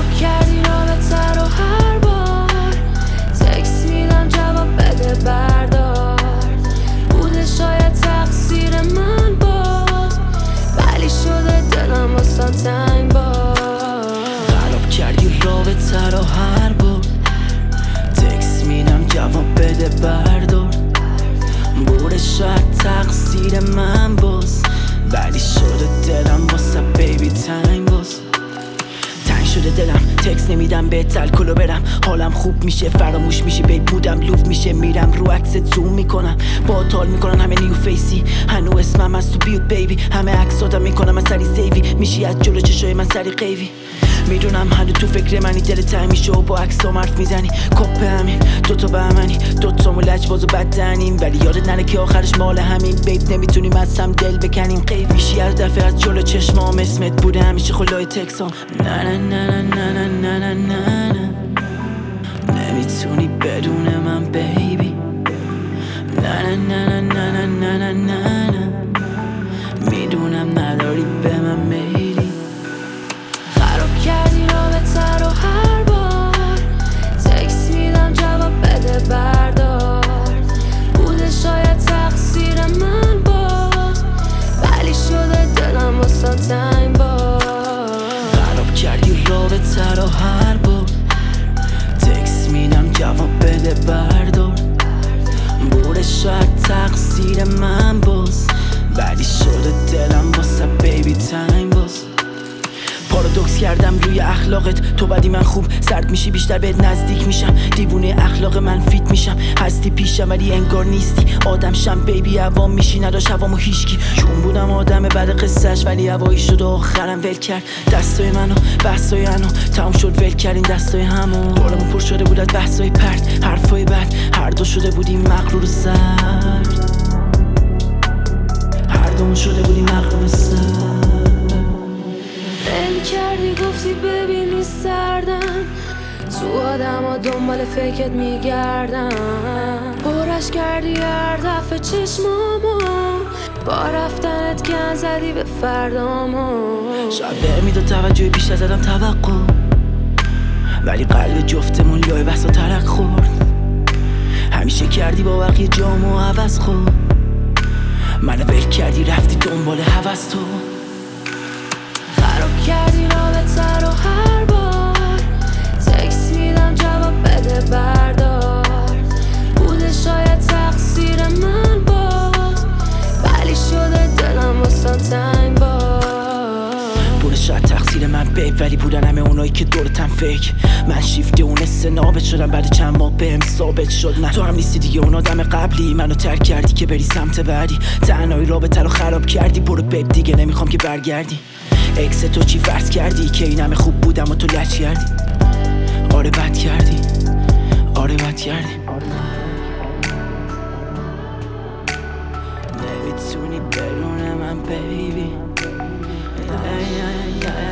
خراب کردی رابطه رو هر بار تکس میدم جواب بده بردار بوده شاید تقصیر من باز ولی شده دلم واسه تنگ باز خراب کردی رابطه رو هر بار تکس میدم جواب بده بردار بوده شاید تقصیر من باز ولی شده دلم واسه بیبی تنگ باز تنگ شده دلم تکس نمیدم بهت الکلو برم حالم خوب میشه فراموش میشه بیت بودم لوف میشه میرم رو عکست زوم میکنم با تال میکنن همه نیو فیسی هنو اسمم از تو بیوت بیبی همه عکساتم میکنم از سری سیوی میشی از جلو چشای من سری قیوی میدونم هنو تو فکر منی دل تنگ میشه و با عکسام حرف میزنی کپ همین دوتا بهمنی دوتامو لجباز و بدنیم ولی یادت نره که آخرش مال همین بیب نمیتونیم از هم دل بکنیم قیف میشی هر دفعه از جلو چشمام اسمت بوده همیشه خلای تکسام نه نه نه نه نه نه نه نه نه نمیتونی بدون من بیبی نه نه نه نه نه نه نه نه نه میدونم نداری به من میلی خراب کردی رابطه رو هر بار تکس میدم جواب بده بردار بوده شاید تقصیر من باز ولی شده دلم واسه تنگ باز خراب کردی رابطه رو هر بار تکس میدم جواب بده بردار بوده شاید تقصیر من باز ولی شده دلم واسه بیبی تنگ باز پارادوکس کردم روی اخلاقت تو بدی من خوب سرد میشی بیشتر بهت نزدیک میشم دیوونه اخلاق من فیت میشم هستی پیشم ولی انگار نیستی آدم شم بیبی عوام میشی نداشت هوامو هیشکی چون بودم آدم بعد قصهش ولی هوایی شد و آخرم ول کرد دستای منو بحثای انو تموم شد ول کردیم دستای همو دورمون پر شده بود از بحثای پرت حرفای بد هر دو شده بودیم مغرور و سرد هر دومون شده بودیم مغرور و سرد دل کردی گفتی ببینی سردم تو آدم ها دنبال فکرت میگردم پرش کردی هر دفعه چشمامو با رفتنت گن زدی به فردامو شاید به میداد توجه بیش از ازم توقع ولی قلب جفتمون لای بحث و ترک خورد همیشه کردی با بقیه جامو عوض خورد منو ول کردی رفتی دنبال هوس تو خراب کردی رابطه رو هر بار تکس میدم جواب بده بردار بوده شاید تقصیر من باز ولی شده دلم واسه تنگ باز بوده شاید تقصیر من بیب ولی بودن همه اونایی که دورتم فکر من شیفته اون ثابت شدم بعد چند ماه بهم ثابت شد نه تو هم نیستی دیگه اون آدم قبلی منو ترک کردی که بری سمت بعدی تنهایی رابطه رو خراب کردی برو بیب دیگه نمیخوام که برگردی اکس تو چی فرض کردی که این همه خوب بودم و تو لج کردی آره بد کردی آره بد کردی نمیتونی بدون من بیبی